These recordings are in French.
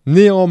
Née en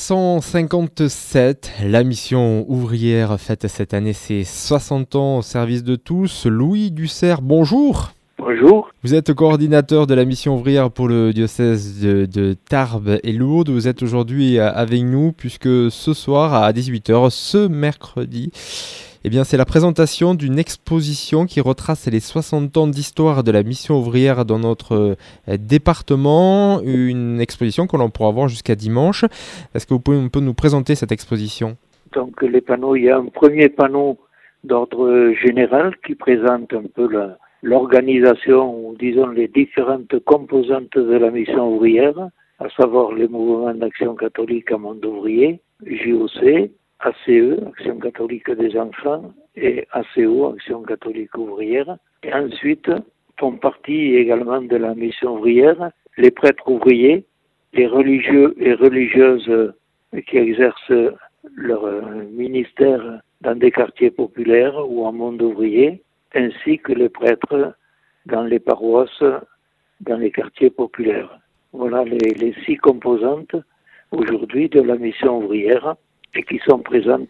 1957, la mission ouvrière fête cette année ses 60 ans au service de tous. Louis Dussert, bonjour. Bonjour. Vous êtes coordinateur de la mission ouvrière pour le diocèse de Tarbes et Lourdes. Vous êtes aujourd'hui avec nous puisque ce soir à 18h, ce mercredi, c'est la présentation d'une exposition qui retrace les 60 ans d'histoire de la mission ouvrière dans notre département. Une exposition que l'on pourra voir jusqu'à dimanche. Est-ce que vous pouvez un peu nous présenter cette exposition ? Donc les panneaux, il y a un premier panneau d'ordre général qui présente un peu l'organisation ou disons les différentes composantes de la mission ouvrière, à savoir les mouvements d'action catholique à monde ouvrier, JOC, ACE, Action catholique des enfants, et ACO, Action catholique ouvrière. Et ensuite font partie également de la mission ouvrière les prêtres ouvriers, les religieux et religieuses qui exercent leur ministère dans des quartiers populaires ou en monde ouvrier, ainsi que les prêtres dans les paroisses, dans les quartiers populaires. Voilà les 6 composantes aujourd'hui de la mission ouvrière et qui sont présentes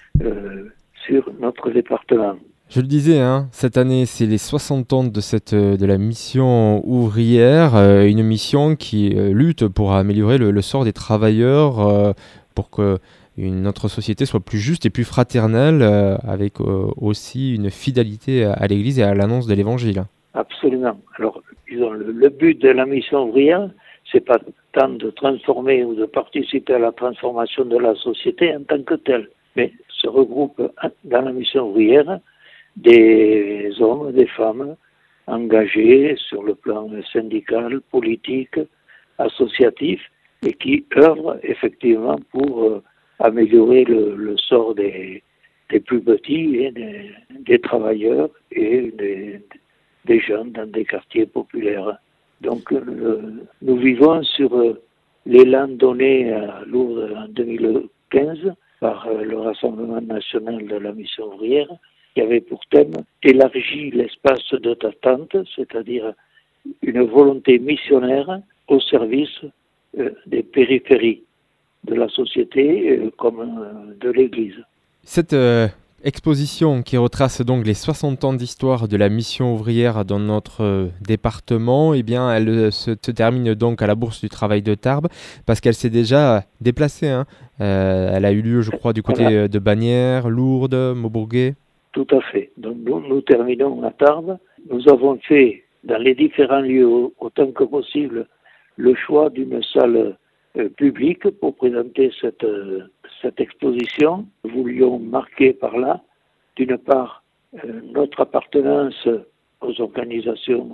sur notre département. Je le disais, cette année, c'est les 60 ans de la mission ouvrière, une mission qui lutte pour améliorer le sort des travailleurs, pour que notre société soit plus juste et plus fraternelle, avec aussi une fidélité à l'Église et à l'annonce de l'Évangile. Absolument. Alors, disons, le but de la mission ouvrière, c'est pas tant de transformer ou de participer à la transformation de la société en tant que telle, mais se regroupe dans la mission ouvrière des hommes, des femmes engagés sur le plan syndical, politique, associatif, et qui œuvrent effectivement pour améliorer le sort des plus petits, et des travailleurs et des jeunes dans des quartiers populaires. Donc nous vivons sur l'élan donné à Lourdes en 2015 par le Rassemblement national de la mission ouvrière, qui avait pour thème élargir l'espace de d'attente, c'est-à-dire une volonté missionnaire au service des périphéries de la société comme de l'Église. Cette exposition qui retrace donc les 60 ans d'histoire de la mission ouvrière dans notre département, elle se termine donc à la Bourse du Travail de Tarbes parce qu'elle s'est déjà déplacée. Elle a eu lieu, je crois, du côté de Bagnères, Lourdes, Maubourguet. Tout à fait. Donc nous terminons à Tarbes. Nous avons fait dans les différents lieux autant que possible le choix d'une salle publique pour présenter cette exposition. Nous voulions marquer par là, d'une part, notre appartenance aux organisations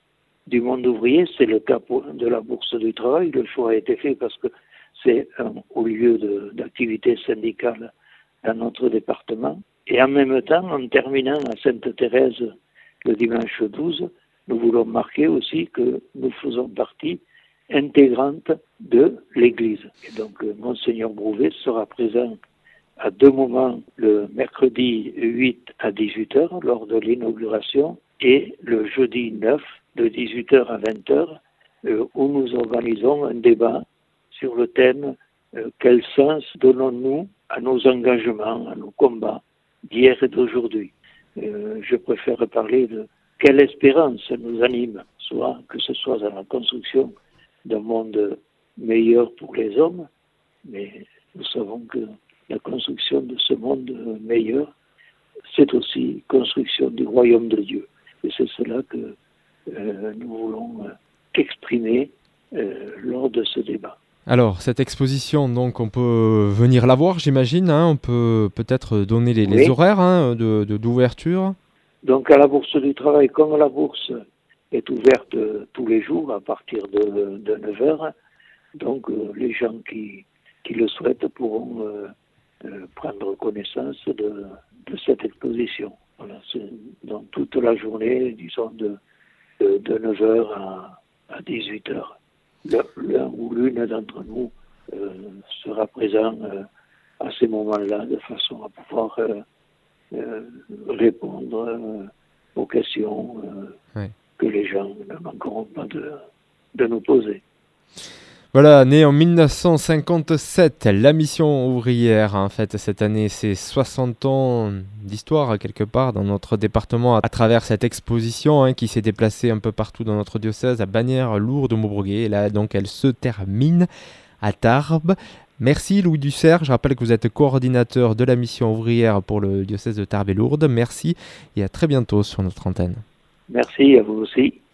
du monde ouvrier. C'est le cas de la Bourse du Travail. Le choix a été fait parce que c'est un haut lieu d'activité syndicale dans notre département. Et en même temps, en terminant à Sainte-Thérèse le dimanche 12, nous voulons marquer aussi que nous faisons partie intégrante de l'Église. Et donc, Monseigneur Brouvet sera présent à 2 moments, le mercredi 8 à 18h lors de l'inauguration et le jeudi 9 de 18h à 20h où nous organisons un débat sur le thème quel sens donnons-nous à nos engagements, à nos combats d'hier et d'aujourd'hui. Je préfère parler de quelle espérance nous anime, que ce soit dans la construction d'un monde meilleur pour les hommes, mais nous savons que la construction de ce monde meilleur, c'est aussi construction du royaume de Dieu. Et c'est cela que nous voulons exprimer lors de ce débat. Alors, cette exposition, donc, on peut venir la voir, j'imagine. On peut peut-être donner les horaires d'ouverture. Donc, à la Bourse du Travail, comme la bourse est ouverte tous les jours à partir de 9h, donc les gens qui le souhaitent pourront prendre connaissance de cette exposition. Voilà, c'est dans toute la journée, disons de 9h à 18h. L'un ou l'une d'entre nous sera présent à ces moments-là de façon à pouvoir répondre aux questions que les gens ne manqueront pas de nous poser. Voilà, née en 1957, la mission ouvrière en fait cette année, c'est 60 ans d'histoire quelque part dans notre département à travers cette exposition qui s'est déplacée un peu partout dans notre diocèse à Bagnères, Lourdes, Maubourguet. Et là donc elle se termine à Tarbes. Merci Louis Dussert, je rappelle que vous êtes coordinateur de la mission ouvrière pour le diocèse de Tarbes et Lourdes. Merci et à très bientôt sur notre antenne. Merci à vous aussi.